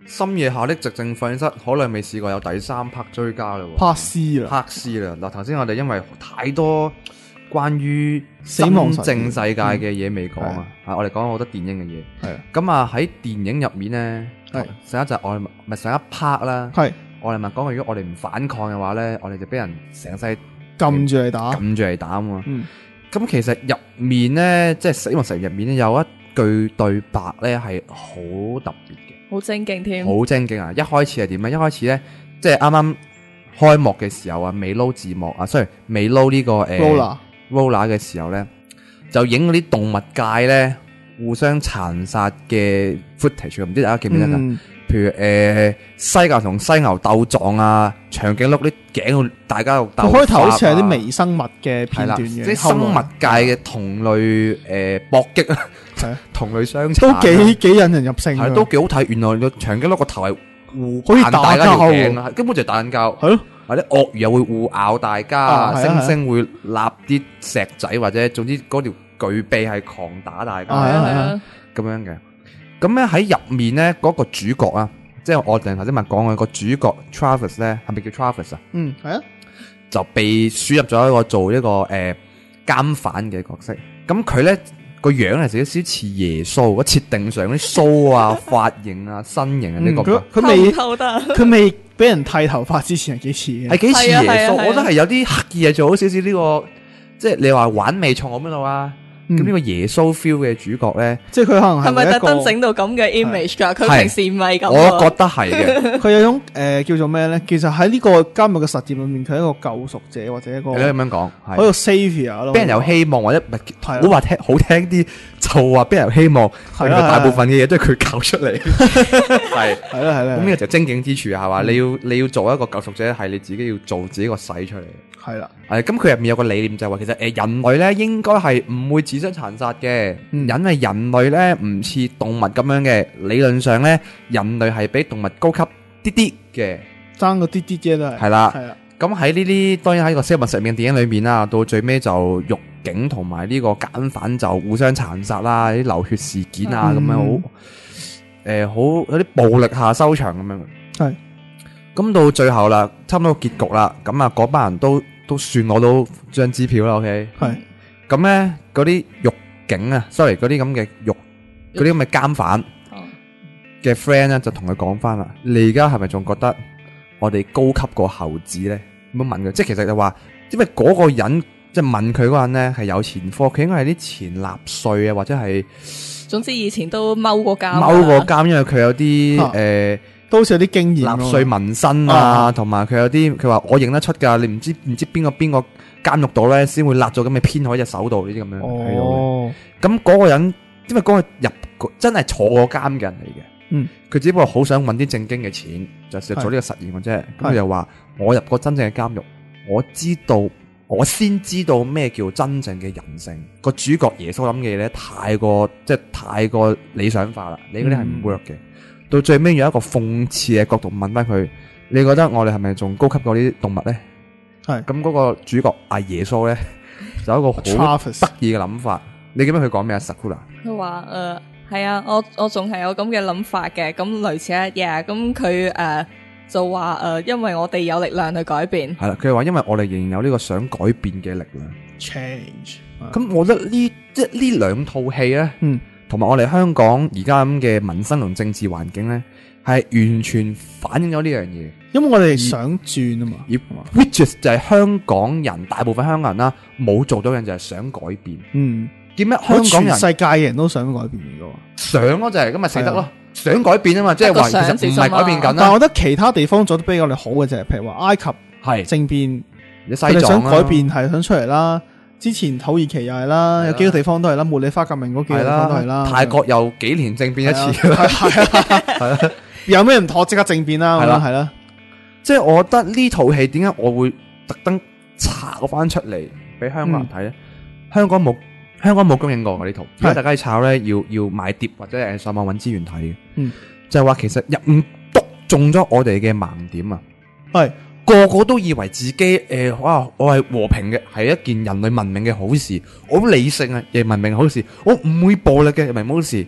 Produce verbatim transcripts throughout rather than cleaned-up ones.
深夜下的寂靜訓練室，好耐未試過有第三 part 追加啦喎。 拍屍啦， 拍屍啦！嗱，頭先我哋因為太多關於死亡真正世界嘅嘢未講啊，係我哋講咗好多電影嘅嘢。 係咁啊喺電影入面咧， 係上一集我哋咪上一 part 啦， 係我哋咪講，如果我哋唔反抗嘅話咧，我哋就俾人成世撳住嚟打， 撳住嚟打啊嘛。 嗯， 咁其實入面咧，即係死亡實驗入面咧，有一句對白咧係好特別嘅， 好精勁添， 好精警啊！一開始係點咧？一開始咧，即係啱啱開幕嘅時候啊，未撈字幕啊，sorry，未撈呢個誒 roller roller 嘅時候咧，就影嗰啲動物界咧互相殘殺嘅 footage，唔知大家記唔記得啊？ 嗯譬如誒、呃、犀牛同犀牛鬥撞啊，長頸鹿啲頸大家度鬥法啊， 佢開頭好似係啲微生物嘅片係啦， 段嘅， 即係生物界嘅同類誒搏擊啊， 係啊， 同類相殘都啊幾幾引人入勝係㗎， 都幾好睇。原來個長頸鹿個頭係互好似彈大家條打交頸啊，根本就係打緊交。 係咯， 或者鱷魚又會互咬大家， 啊係啊猩猩會立啲石仔，或者總之嗰條巨臂係狂打大家啊係啊係啊， 咁樣嘅。咁咧喺入面咧嗰個主角啊，即係我哋頭先咪講嘅個主角 Travis 咧，係咪叫 Travis 啊？ 嗯係啊， 就被輸入咗一個做一個誒監犯嘅角色。咁佢咧個樣係有少少似耶穌，個設定上啲鬚啊、髮型啊、身形啊呢個佢佢偷唔未偷得？ 佢未俾人剃頭髮之前係幾似嘅， 係幾似耶穌， 係啊係啊係啊我覺得係有啲刻意係做好少少呢個，即係你話玩味重咁樣度啊。咁呢嗯個耶穌 feel 嘅主角咧， 即係佢可能係咪特係一個登整到咁嘅 image 㗎？佢係平時唔係咁我覺喎。 得係嘅。 佢有種誒叫做咩咧？其實喺呢個監獄嘅實驗裏面，佢係一個救贖者或者一個你可以咁樣講， 一個係 savior 咯， 俾人有希望，或者唔係係啊好話聽好聽啲，就話俾人有希望。 係啊原來大部分嘅嘢都係佢搞出嚟，係。 係啦係啦， 咁呢個就精警之處係嘛？你要你要做一個救贖者，係你自己要做自己個洗出嚟。 係啦， 係咁，佢入面有個理念就係話，其實誒人類咧應該係唔會自相殘殺嘅， 嗯因為人類咧唔似動物咁樣嘅，理論上咧人類係比動物高級啲啲嘅， 爭個啲啲啫都係， 係啦。 係啦， 咁喺呢啲當然喺個死物實驗電影裏面啦，到最尾就獄警同埋呢個奸犯就互相殘殺啦，啲流血事件啊咁、 嗯樣好誒好有啲暴力下收場咁樣。 係咁到最後啦，差唔多結局啦，咁啊嗰班人都都算攞到張支票啦 ，OK。 係咁咧嗰啲獄警啊，sorry 嗰啲咁嘅獄嗰啲咁嘅監犯哦嘅 friend 咧，就同佢講翻啦，你而家係咪仲覺得我哋高級過猴子咧？咁樣問佢，即係其實就話，因為嗰個人即係問佢嗰個人咧係有前科，佢應該係啲前納粹啊，或者係總之以前都踎過監， 踎過監，因為佢有啲啊誒都好似有啲經驗納咯粹紋身啊， 啊同埋佢有啲佢話我認得出㗎，你唔知唔知邊個邊個監獄度咧先會立咗咁嘅編喺隻手度呢啲咁樣喺度嘅。 哦， 咁嗰個人，因為嗰個入過真係坐過監嘅人嚟嘅， 嗯， 佢只不過好想揾啲正經嘅錢，就係做呢個實驗嘅啫。咁佢就話：我入過真正嘅監獄，我知道，我先知道咩叫真正嘅人性。個主角耶穌諗嘅嘢咧，太過即係太過理想化啦，你嗰啲係唔 work 嘅。到最尾用一個諷刺嘅角度問翻佢：你覺得我哋係咪仲高級過啲動物咧？ 係咁嗰個主角阿耶穌咧，就有一個好 Travis 得意嘅諗法。你記唔記得佢講咩啊 Sakura？ 佢話誒係啊，我我仲係有咁嘅諗法嘅，咁類似一嘢，咁佢誒就話誒、呃，因為我哋有力量去改變， 係啦，佢話因為我哋仍然有呢個想改變嘅力量。 change， 咁我覺得呢即係呢兩套戲咧， 嗯， 同埋我哋香港而家咁嘅民生同政治環境咧，係完全反映咗呢樣嘢。 因為我哋想轉啊嘛， 而 which is 就係香港人大部分香港人啦，冇做到嘅就係想改變。 嗯， 點解香香港人世界嘅人都想改變嘅喎。 想咯就係咁咪死得咯係啊， 想改變啊嘛，即係話一個想其實唔係改變緊但係啦， 我覺得其他地方做得比我哋好嘅就係，譬如話埃及係政變， 你西佢哋想藏啦改變係想出嚟啦。之前土耳其又係啦， 係啦有幾個地方都係啦，茉莉花革命嗰幾個係地方都係啦。 啦，泰國又幾年政變一次係啊係啊，係啊，有咩唔妥即刻政變啦， 係啦咁樣係啦， 即係我覺得呢套戲點解我會特登炒翻出嚟俾香港人睇咧？香港冇香港冇公映過嘅呢套，如果大家去炒咧，要要買碟或者誒上網揾資源睇嘅。 嗯， 就係話其實入面篤中咗我哋嘅盲點啊！ 係個個都以為自己誒、呃，哇！我係和平嘅，係一件人類文明嘅好事，我好理性啊，亦文明嘅好事，我唔會暴力嘅，文明好事。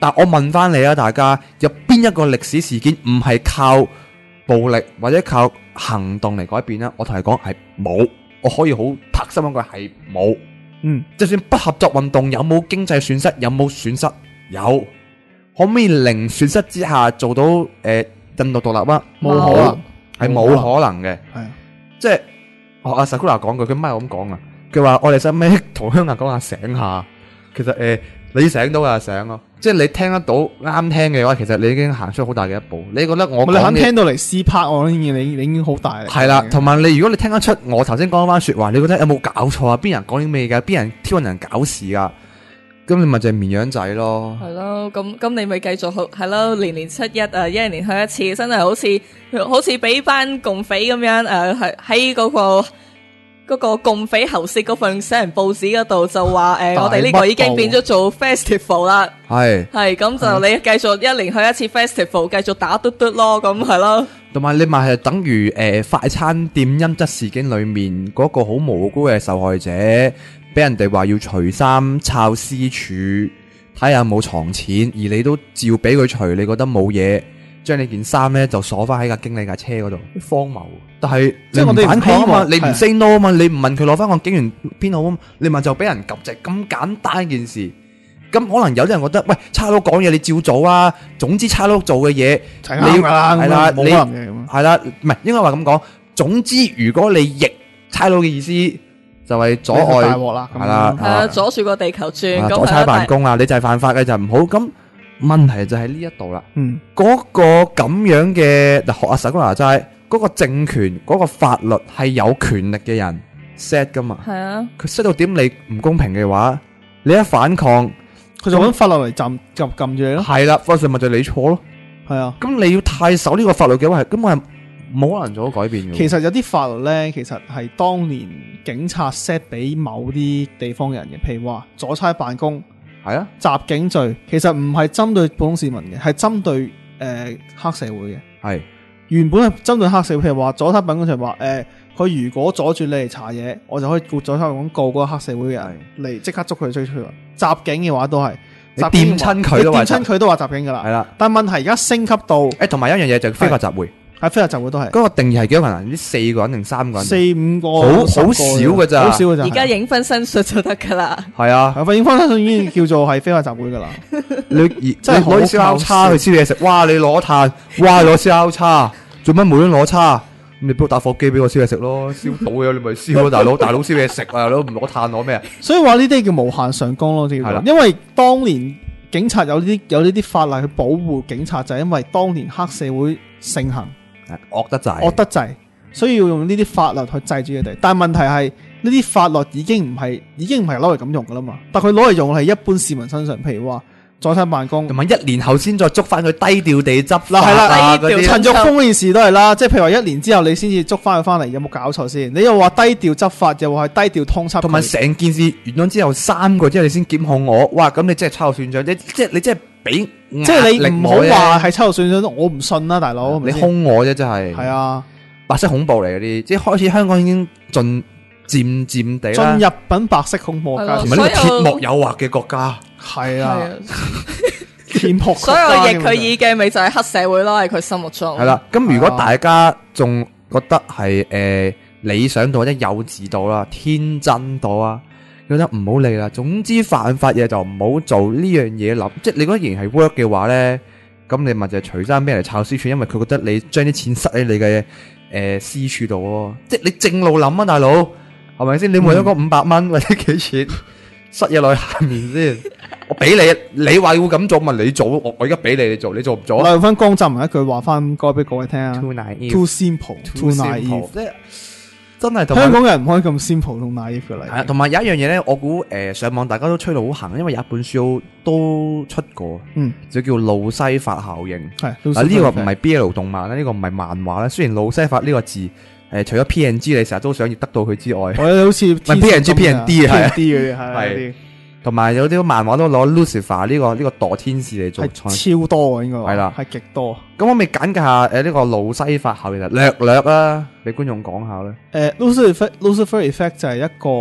但我問翻你啊，大家有邊一個歷史事件唔係靠暴力或者靠行動嚟改變咧？我同你講係冇，我可以好拍心講句係冇。 嗯， 就算不合作運動有冇經濟損失？有冇損失？有。可唔可以零損失之下做到誒、呃、印度獨立啊？ 冇可能， 係冇可能嘅。 係即係學阿 Sakura 講句，佢咪咁講啊？佢話我哋使咩同香港講下醒下？其實誒、呃，你醒到就醒咯。即係你聽得到啱聽嘅話，其實你已經行出好大嘅一步。你覺得我你肯聽到嚟 C part，我已經你你已經好大。 係啦，同埋你如果你聽得出我頭先講翻說話，你覺得有冇搞錯啊？邊人講啲咩㗎？邊人挑人搞事㗎？咁你咪就係綿羊仔咯。 係咯，咁咁你咪繼續好係咯，年年七一啊，一年去一次，真係好似好似俾班共匪咁樣誒，係喺嗰個。嗰個共匪喉舌嗰份寫人報紙嗰度就話誒、呃，我哋呢個已經變咗做 festival 啦，係係咁就你繼續一年去一次 festival， 繼續打嘟嘟咯，咁係咯。同埋你咪係等於誒、呃、快餐店陰質事件裏面嗰個好無辜嘅受害者，俾人哋話要除衫抄私處，睇下有冇藏錢，而你都照俾佢除，你覺得冇嘢。將你件衫咧就鎖翻喺架經理架車嗰度，荒謬。但係即係我哋唔反啊嘛，你唔 say no 啊嘛，你唔問佢攞翻個警員編號啊嘛，你問就俾人及值，咁簡單一件事。咁可能有啲人覺得，喂，差佬講嘢你照做啊。總之差佬做嘅嘢，你係啦，你係啦，唔係應該話咁講。總之如果你逆差佬嘅意思，就係阻礙大鑊啦，係啦，係啊，阻住個地球轉，阻差辦公啊，你就係犯法嘅就唔好咁。問題就喺呢一度啦，嗯，嗰個咁樣嘅，學阿 Sakura 齋，嗰個政權嗰個法律係有權力嘅人 set 噶嘛，係啊，佢 set 到點你唔公平嘅話，你一反抗，佢就揾法律嚟撳撳撳住你咯，係啦，法律咪就係你錯咯，係啊，咁你要太守呢個法律嘅話，係根本係冇可能做到改變嘅。其實有啲法律咧，其實係當年警察 set 俾某啲地方人嘅，譬如話阻差辦公。係啊，襲警罪其實唔係針對普通市民嘅，係針對誒、呃、黑社會嘅。係原本係針對黑社會，譬如話阻差辦公就係話誒，佢、呃、如果阻住你嚟查嘢，我就可以告阻差辦公告嗰個黑社會嘅人嚟即刻捉佢追出去。襲警嘅話都係，你掂親佢都話，掂親佢都話襲警噶啦。係啦，但係問題而家升級到誒，同埋一樣嘢就係非法集會。喺非法集會都係，嗰個定義係幾多個人？唔知四個人定三個人？四五個，好好少噶咋，好少噶咋。而家影分身術就得噶啦。係啊，影分身術已經叫做係非法集會噶啦。你即係攞啲燒烤叉去燒嘢食，哇！你攞炭，哇！攞燒烤叉，做乜冇端攞叉？咁你幫打火機俾我燒嘢食咯，燒到嘅你咪燒咯，大佬，大佬燒嘢食啊，佬唔攞炭攞咩啊？所以話呢啲叫無限上綱咯，係啦。因為當年警察有呢啲有呢啲法例去保護警察，就係因為當年黑社會盛行。惡得滯，惡得滯，所以要用呢啲法律去制住佢哋。但係問題係呢啲法律已經唔係，已經唔係攞嚟咁用噶啦嘛。但佢攞嚟用係一般市民身上，譬如話阻差辦公，同埋一年後先再捉翻佢低調地執法啊嗰啲。陳玉峰呢件事都係啦，即係譬如話一年之後你先至捉翻佢翻嚟，有冇搞錯先？你又話低調執法，又話係低調通緝，同埋成件事完咗之後三個之後你先檢控我，哇！咁你真係秋後算賬，你即係你即係俾。即係你唔好話係秋後算賬，我唔信啦，大佬。你兇我啫，真係。係啊，白色恐怖嚟嗰啲，即係開始香港已經進漸漸地進入品白色恐怖國家，同埋呢個鐵幕誘惑嘅國家。係啊，鐵幕。所有逆佢意嘅咪就係黑社會咯，喺佢心目中。係啦，咁如果大家仲覺得係誒理想到或者幼稚到啦，天真到啊。覺得唔好理啦，總之犯法嘢就唔好做呢樣嘢諗，即係你覺得仍然係 work 嘅話咧，咁你咪就係除衫俾人嚟抄私處，因為佢覺得你將啲錢塞喺你嘅誒、呃、私處度咯，即係你正路諗啊，大佬係咪先？你每一個五百蚊或者幾錢塞嘢落去下面先，我俾你，你話要咁做咪你做，我我而家俾你你做，你做唔做？用翻江澤民一句話翻，該俾各位聽啊 ，too naive too simple too naive，即係。真係香港人唔可以咁 simple 同 naive 嘅嚟。係啊，同埋有一樣嘢咧，我估誒、呃、上網大家都吹到好行，因為有一本書都出過，嗯，就叫路西法效應。係啊，呢、這個唔係 B L 動漫啦，呢、這個唔係漫畫啦。雖然路西法呢個字誒、呃，除咗 P N G 你成日都想要得到佢之外，我好似 P N G P N D 係 P N D 嘅係。同埋有啲漫畫都攞 Lucifer 呢個呢個墮天使嚟做，係超多嘅應該係啦，係極多。咁我咪簡介下誒呢個路西法效應，略略啦，俾觀眾講下咧。誒 Lucifer Lucifer effect 就係一個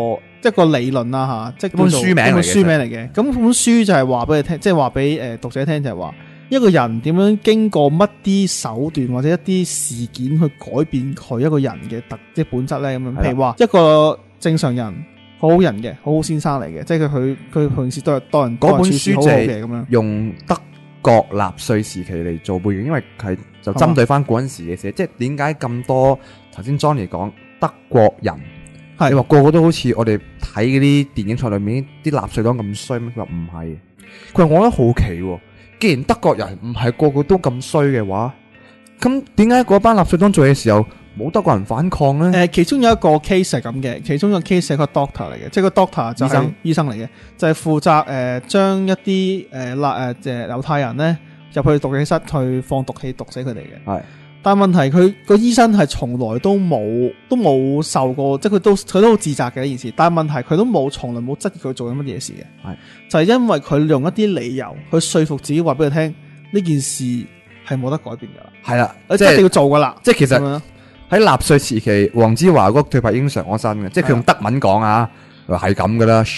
一個理論啦嚇，即係本書名嚟嘅一本書名嚟嘅。咁本書就係話俾你聽，即係話俾誒讀者聽就係話。一個人點樣經過乜啲手段或者一啲事件去改變佢一個人嘅特即係本質咧咁樣，譬如話一個正常人，好好人嘅，好好先生嚟嘅，即係佢佢佢平時都係當人嗰本書就嘅咁樣， 用德國納粹時期嚟做背景，因為係就針對翻嗰陣時嘅事，即係點解咁多頭先 Johnny 講德國人，你話個個都好似我哋睇嗰啲電影賽裏面啲納粹黨咁衰咩？佢話唔係，佢話我覺得好奇喎。既然德國人唔係個個都咁衰嘅話，咁點解嗰班納粹黨做嘢時候冇德國人反抗咧？誒、 呃，其中有一個 case 係咁嘅，其中一個 case 係個 doctor 嚟嘅，即係個 doctor 就係醫生醫生嚟嘅，就係、是、負責誒將、呃、一啲誒納誒即係猶太人咧入去毒氣室去放毒氣毒死佢哋嘅。係。但係問題佢個醫生係從來都冇都冇受過，即係佢都佢都好自責嘅呢件事。但係問題佢都冇從來冇質疑佢做緊乜嘢事嘅。係就係、是、因為佢用一啲理由去說服自己話俾佢聽呢件事係冇得改變噶啦。係啦，即係一定要做噶啦。即係其實喺納粹時期，黃子華嗰個對白已經常我身嘅，即係佢用德文講啊，係咁噶啦，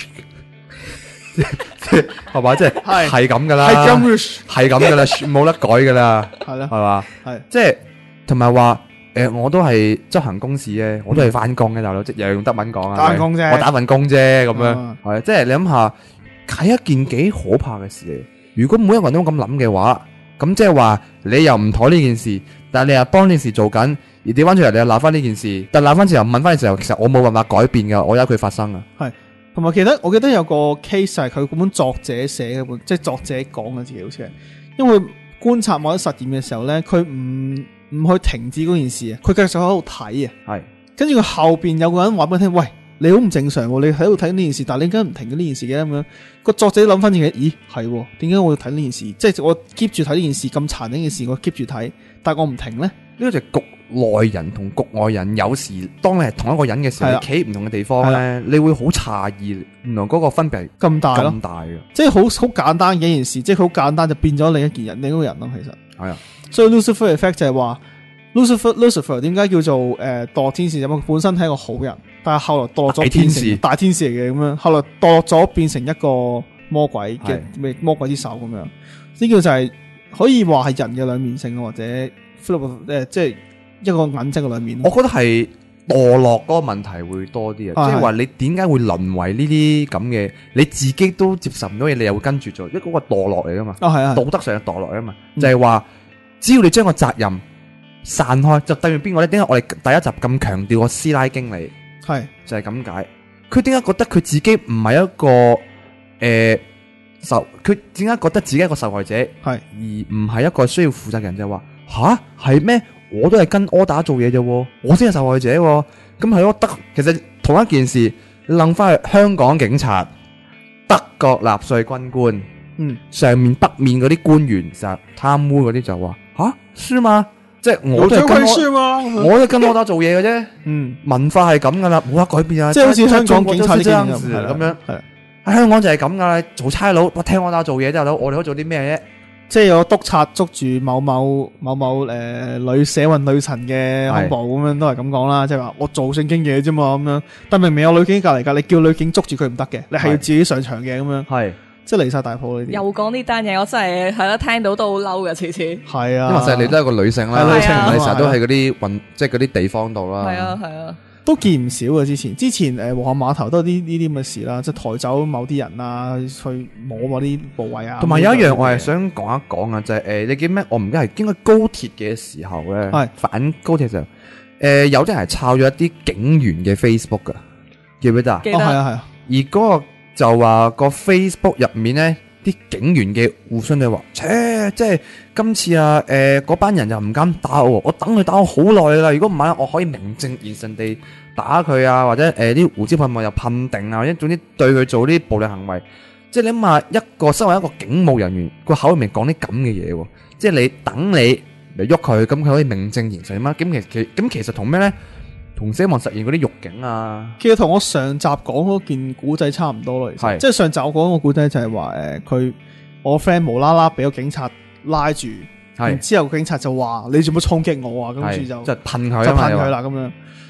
係嘛，即係係咁噶啦，係咁係咁噶啦，冇得改噶啦，係啦，係嘛，係即係。同埋話誒，我都係執行公事啫，我都係翻工嘅大佬，即又用德文講啊，打份工啫，我打份工啫咁樣，係即係你諗下，係一件幾可怕嘅事嚟。如果每一個人都咁諗嘅話，咁即係話你又唔妥呢件事，但係你又幫呢件事做緊，而調翻轉嚟你又鬧翻呢件事，但係鬧翻之後問翻嘅時候，其實我冇辦法改變噶，我由佢發生啊。係，同埋記得我記得有個 case 係佢嗰本作者寫嘅本，即係作者講嘅自己好似係，因為觀察某啲實驗嘅時候咧，佢唔。唔去停止嗰件事啊！佢繼續喺度睇啊，係跟住佢後邊有個人話俾佢聽，喂，你好唔正常喎！你喺度睇呢件事，但係你點解唔停緊呢件事嘅咁樣？個作者諗翻自己，咦，係點解我要睇呢件事？即係我 keep 住睇呢件事咁殘忍嘅事，我 keep 住睇，但係我唔停咧。呢個就係局內人同局外人，有時當你係同一個人嘅時候，你企唔同嘅地方咧，你會好詫異，原來嗰個分別係咁大咯，咁大嘅，即係好好簡單嘅一件事，即係好簡單就變咗另一件人，另一個人咯，其實係啊。所以 Lucifer effect 就係話 Lucifer Lucifer 點解叫做誒墮落天使？因為佢本身係一個好人，但係後來墮落咗變成大天使嚟嘅咁樣，後來墮落咗變成一個魔鬼嘅魔鬼之手咁樣。呢個就係可以話係人嘅兩面性，或者 flip 誒即係一個銀質嘅兩面。我覺得係墮落嗰個問題會多啲啊，即係話你點解會淪為呢啲咁嘅？你自己都接受唔到嘢，你又會跟住做，因為嗰個墮落嚟噶嘛。啊係啊，道德上嘅墮落啊嘛，嗯、就係話。只要你將個責任散開，就等於邊個咧？點解我哋第一集咁強調個師奶經理？係就係咁解。佢點解覺得佢自己唔係一個誒、呃、受？佢點解覺得自己係一個受害者？係而唔係一個需要負責人？就係話吓係咩？我都係跟 order 做嘢啫，我先係受害者。咁係咯，德其實同一件事，諗翻去香港警察、德國納粹軍官，嗯，上面北面嗰啲官員實貪污嗰啲就話。吓，是嗎？即係我都係跟我，我都跟我打做嘢嘅啫。嗯，文化係咁噶啦，冇得改變啊。即係好似香港警察呢啲咁樣，係喺香港就係咁噶啦。做差佬，我聽我打做嘢之後，我哋可以做啲咩啫？即係有督察捉住某某某某誒女社運女神嘅恐怖咁樣，都係咁講啦。即係話我做正經嘢啫嘛，咁樣。但明明有女警隔籬噶，你叫女警捉住佢唔得嘅，你係要自己上場嘅咁樣。係。即係離晒大譜呢啲，又講呢單嘢，我真係係咯，聽到都好嬲嘅，次次。係啊，因為其實你都係個女性啦，女性你成日都喺嗰啲運，即係嗰啲地方度啦。係啊係啊，都見唔少嘅。之前之前誒，皇后碼頭都有啲呢啲咁嘅事啦，即係抬走某啲人啊，去摸嗰啲部位啊。同埋有一樣我係想講一講啊，就係誒，你記咩？我唔記得係應該高鐵嘅時候咧，係反高鐵嘅時候，誒有啲人係抄咗一啲警員嘅 Facebook 噶，記唔記得啊？記得。係啊係啊，而嗰個。就話個 Facebook 入面咧，啲警員嘅互相就話，切，即係今次啊，誒、呃，嗰班人又唔敢打我，我等佢打我好耐啦。如果唔係，我可以名正言順地打佢啊，或者誒啲、呃、胡椒噴霧又噴定啊，或者總之對佢做啲暴力行為。即係你諗下，一個身為一個警務人員，個口入面講啲咁嘅嘢，即係你等你嚟喐佢，咁佢可以名正言順嘛？咁其實咁其實同咩咧？同死亡實驗嗰啲獄警啊，其實同我上集講嗰件古仔差唔多咯。係，即係上集我講個古仔就係話，誒，佢我 friend 無啦啦俾個警察拉住，然之後警察就話你做乜衝擊我啊？跟住就就噴佢，就噴佢啦咁樣。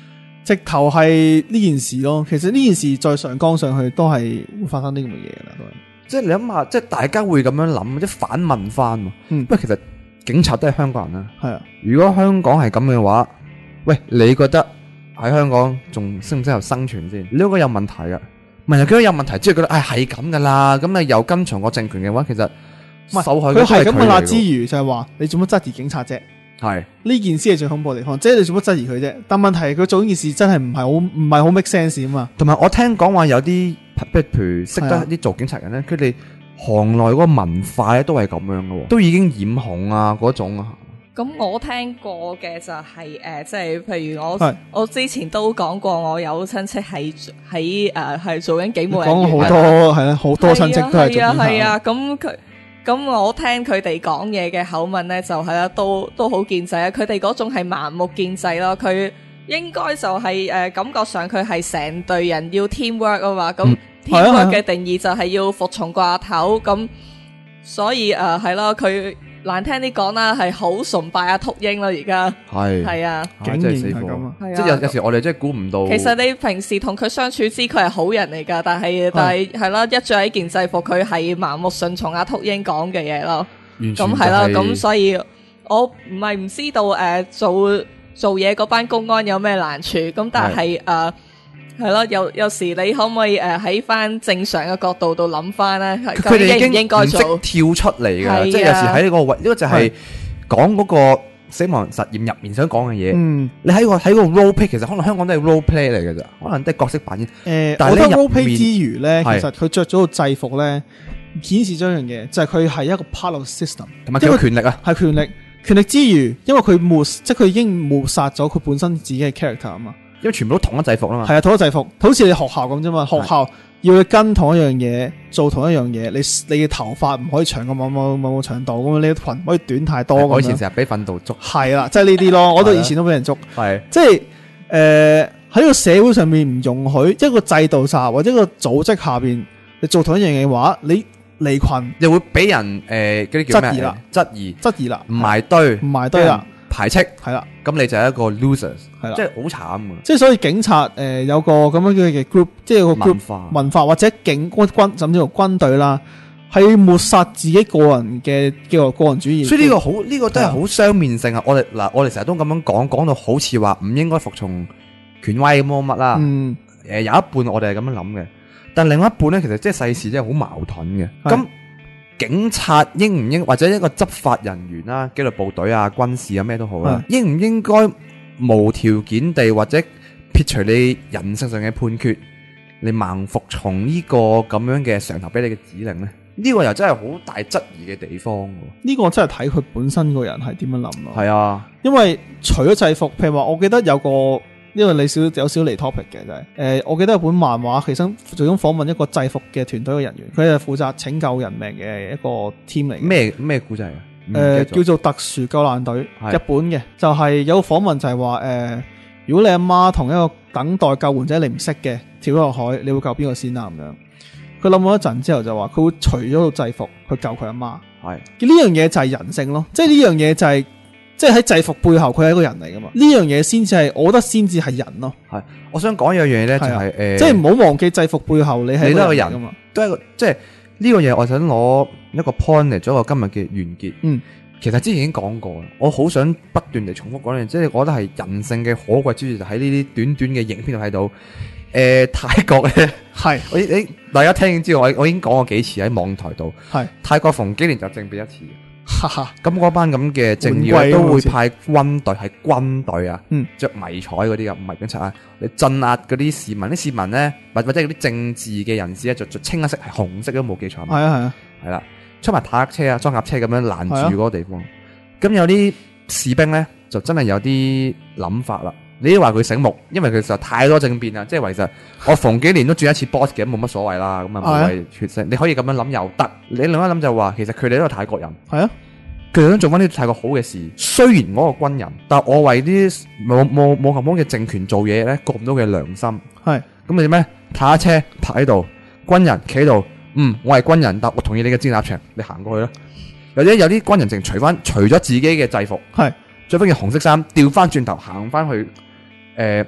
直頭係呢件事咯。其實呢件事再上綱上去都係會發生啲咁嘅嘢啦，都係。 即係你諗下，即係大家會咁樣諗，即係反問翻。 嗯， 不過其實警察都係香港人啦。 係啊， 如果香港係咁嘅話，喂，你覺得喺香港仲適唔適合生存先？呢個有問題噶，唔係佢都有問題，即係覺得唉係咁噶啦，咁你又跟從個政權嘅話，其實唔係受害佢係咁嘅啦嘅之餘，就係話你做乜質疑警察啫？ 係呢件事係最恐怖嘅地方，即係你做乜質疑佢啫？但問題係佢做呢件事真係唔係好唔係好 make sense 啊嘛。 同埋我聽講話有啲譬如識得啲做警察人咧，佢哋行內嗰個文化咧都係咁樣嘅，都已經染紅啊嗰種啊。 咁我聽過嘅就係、是、誒、呃，即係譬如我係我之前都講過，我有親戚係喺誒係做緊警務人員， 講好多係啦，好多親戚都係做警察。 係啊，咁佢咁我聽佢哋講嘢嘅口吻咧，就係、是、啦，都都好建制啊。佢哋嗰種係盲目建制咯，佢應該就係、是、誒、呃、感覺上佢係成隊人要 teamwork 啊嘛。咁、嗯、teamwork 嘅定義就係要服從掛頭咁，所以誒係咯佢。難聽啲講啦，係好崇拜阿禿鷹咯，而家係係啊， 竟然係咁啊！ 即係有有時我哋真係估唔到。 其實你平時同佢相處知佢係好人嚟㗎，但係但係係啦，一着喺件制服，佢係盲目順從阿禿鷹講嘅嘢咯。咁係啦，咁所以我唔係唔知道誒、呃、做做嘢嗰班公安有咩難處，咁但係誒。係咯，有有時你可唔可以誒喺翻正常嘅角度度諗翻咧？ 佢哋已經唔應該做唔識跳出嚟噶，即係有時喺呢個位，呢個就係講嗰個死亡實驗入面想講嘅嘢。嗯，你喺個喺個 role play，其實可能香港都係 role play 嚟嘅咋，可能都係角色扮演。誒、呃，但係咧 role play 之餘咧，其實佢着咗個制服咧，顯示咗一樣嘢，就係佢係一個 part of system， 同埋佢有權力啊， 係權力，權力之餘，因為佢抹，即係佢已經抹殺咗佢本身自己嘅 character 啊嘛。 因為全部都同一制服啦嘛， 係啊，同一制服，好似你學校咁啫嘛。學校要你跟同一樣嘢，做同一樣嘢，你你嘅頭髮唔可以長過某某某某長度咁，你嘅裙唔可以短太多咁樣。我以前成日俾訓導捉，係啦，即係呢啲咯。我都以前都俾人捉，係即係誒喺個社會上面唔容許一個制度下或者一個組織下邊你做同一樣嘢嘅話，你離群又會俾人誒嗰啲叫咩？質疑啦，質疑， 質疑啦， 唔埋堆， 唔埋堆啦。 排斥係啦，咁你就係一個 losers， 係啦， 即係好慘嘅。 即係所以警察誒、呃、有個咁樣嘅 group，即係有個 group 文化，文化或者警軍軍甚至乎軍隊啦，係抹殺自己個人嘅叫做個人主義。所以呢個好呢、呢個都係好雙面性啊！我哋嗱，我哋成日都咁樣講，講到好似話唔應該服從權威咁乜啦。嗯，誒、呃、有一半我哋係咁樣諗嘅，但另外一半咧，其實即係世事真係好矛盾嘅。咁警察應唔應或者一個執法人員啦，紀律部隊啊、軍事啊咩都好啦，應唔應該無條件地或者撇除你人性上嘅判決，你盲服從呢個咁樣嘅上頭俾你嘅指令咧？呢個又真係好大質疑嘅地方。呢個真係睇佢本身個人係點樣諗咯。係啊，因為除咗制服，譬如話，我記得有個。因為你少有少離 topic 嘅就係、是，誒、呃，我記得有本漫畫，其實最終訪問一個制服嘅團隊嘅人員，佢係負責拯救人命嘅一個 team 嚟嘅。咩咩故仔啊？誒、呃，叫做特殊救難隊，日本嘅，就係、是、有個訪問就係話，誒、呃，如果你阿媽同一個等待救援者你唔識嘅跳咗落海，你會救邊個先啊？咁樣，佢諗咗一陣之後就話，佢會除咗套制服去救佢阿媽。係，呢樣嘢就係人性咯，即係呢樣嘢就係、是。即係喺制服背後，佢係一個人嚟噶嘛？呢樣嘢先至係，我覺得先至係人咯。係，我想講一樣嘢咧，就係、是、誒、呃，即係唔好忘記制服背後你係一個人噶嘛，都係一個即係呢個嘢。我想攞一個 point 嚟做一個今日嘅完結。嗯，其實之前已經講過啦，我好想不斷地重複講嘢，即係我覺得係人性嘅可貴之處，就喺呢啲短短嘅影片度睇到。誒、呃，泰國咧係，我你大家聽知道，我我已經講過幾次喺網台度。係，泰國逢幾年就政變一次。咁嗰班咁嘅政要都會派軍隊，係軍隊啊，着、嗯、迷彩嗰啲啊，唔係警察啊，你鎮壓嗰啲市民，啲市民咧，或或者嗰啲政治嘅人士咧，就就清一色係紅色都冇記錯。係啊係啊，係啦，出埋坦克車啊、裝甲車咁樣攔住嗰個地方。咁、啊、有啲士兵咧，就真係有啲諗法啦。你都話佢醒目，因為佢實在太多政變啦，即係其實我逢幾年都轉一次 boss 嘅，冇乜所謂啦。咁啊，無謂血腥。你可以咁樣諗又得。你另外一諗就話，其實佢哋都係泰國人。係啊，佢哋想做翻啲泰國好嘅事。雖然我個軍人，但我為啲冇冇冇咁樣嘅政權做嘢咧，過唔到嘅良心。係咁你點咩？坦克車泊喺度，軍人企喺度。嗯，我係軍人，但我同意你嘅戰立場，你行過去啦。或者有啲軍人淨除翻除咗自己嘅制服，係着翻件紅色衫，調翻轉頭行翻去。誒、呃，嗰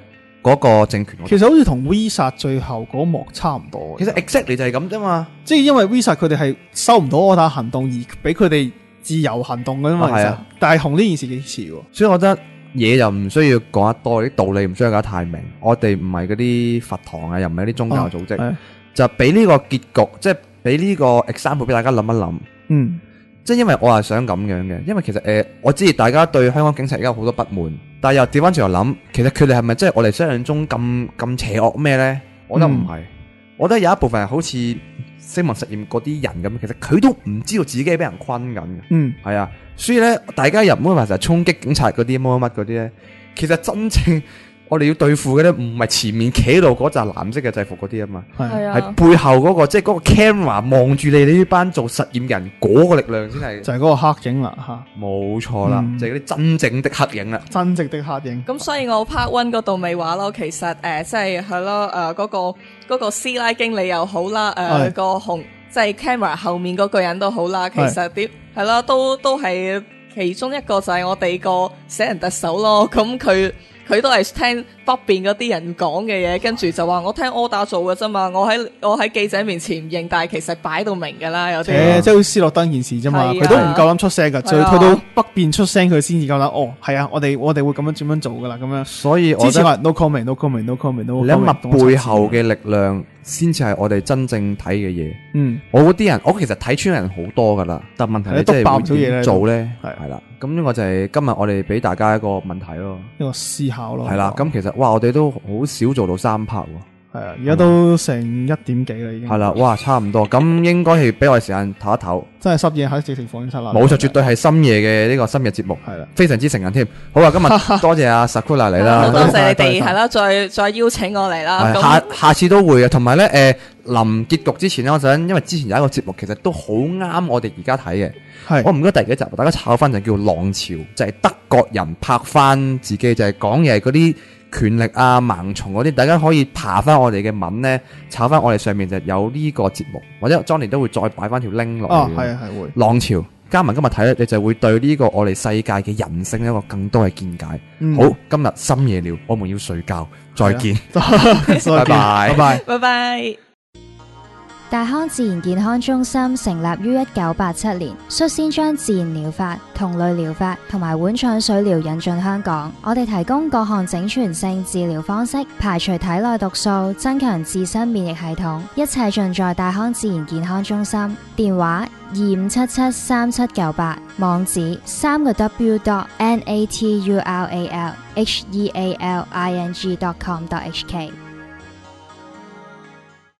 嗰個政權。 其實好似同 V 殺最後嗰幕差唔多。 其實 exactly 就係咁啫嘛， 即係因為 V 殺佢哋係收唔到 order 行動而俾佢哋自由行動嘅嘛。其實，但係同呢件事幾似喎。 所以我覺得嘢就唔需要講得多，啲道理唔需要講得太明。我哋唔係嗰啲佛堂啊，又唔係啲宗教組織， 哦、 就俾呢個結局，即係俾呢個 example 俾大家諗一諗。 嗯。 即係因為我係想咁樣嘅，因為其實誒、呃，我知大家對香港警察而家有好多不滿，但係又調翻轉頭諗，其實佢哋係咪真係我哋想象中咁咁邪惡咩呢？我覺得唔係，嗯、我覺得有一部分係好似死亡實驗嗰啲人咁，其實佢都唔知道自己係俾人困緊嘅。嗯，係啊，所以咧，大家又唔好話成日衝擊警察嗰啲乜乜乜嗰啲咧，其實真正我哋要對付嘅咧，唔係前面企喺度嗰紮藍色嘅制服嗰啲啊嘛，係啊，係背後嗰、嗰個即係嗰個 camera 望住你呢班做實驗人嗰個力量先係， 就係嗰個黑影啦吓， 冇錯啦，嗯、就係嗰啲真正的黑影啦， 真正的黑影。 咁所以我 part one 嗰度咪話咯，其實誒即係係咯誒嗰個嗰、嗰個師奶經理又好啦，誒、呃、個紅即係 camera 後面嗰個人都好啦，其實點係咯，都都係其中一個就係我哋個死人特首咯，咁佢。佢都係聽北邊嗰啲人講嘅嘢，跟住就話我聽 order 做嘅啫嘛，我喺我喺記者面前唔認，但係其實擺到明㗎啦，有啲誒，即係好似斯諾登件事啫嘛，佢、啊、都唔夠膽出聲㗎，就去到北邊出聲佢先至夠膽。哦，係啊，我哋我哋會咁樣點樣做㗎啦，咁樣。所以我之前話 no comment no comment no comment no comment。 你諗背後嘅力量先至係我哋真正睇嘅嘢。嗯，我嗰啲人，我其實睇穿人好多㗎啦，但問題你真係會點做咧？係係啦，咁呢個就係今日我哋俾大家一個問題咯， 一個思考咯。 係啦，咁其實哇，我哋都好少做到三拍喎。 係啊，而家都成一點幾啦已經。 係啦，哇，差唔多。咁應該係俾我哋時間唞一唞。真係深夜喺直情放映室啦。 冇錯，絕對係深夜嘅呢個深夜節目。係啦，非常之成人添。好啊，今日多謝阿 Sakura 嚟啦。 多謝你哋係啦，再再邀請我嚟啦。 下下次都會嘅。同埋咧，誒，臨結局之前咧，我想因為之前有一個節目，其實都好啱我哋而家睇嘅。係。我唔記得第幾集，大家炒翻就叫《浪潮》，就係德國人拍翻自己，就係講嘢嗰啲。權力啊盲從嗰啲，大家可以爬翻我哋嘅文咧，炒翻我哋上面就有呢個節目，或者 Johnny 都會再擺翻條 link 落去。哦，係啊，係會。浪潮加埋今日睇咧，你就會對呢個我哋世界嘅人性一個更多嘅見解。嗯、好，今日深夜了，我們要睡覺，再見，拜拜，拜拜， 拜拜。 大康自然健康中心成立於一九八七年，率先將自然療法、同類療法同埋碗腸水療引進香港。我哋提供各項整全性治療方式，排除體內毒素，增強自身免疫系統，一切盡在大康自然健康中心。電話二五七七三七九八，網址三個 w dot n a t u r a l h e a l i n g dot com dot h k。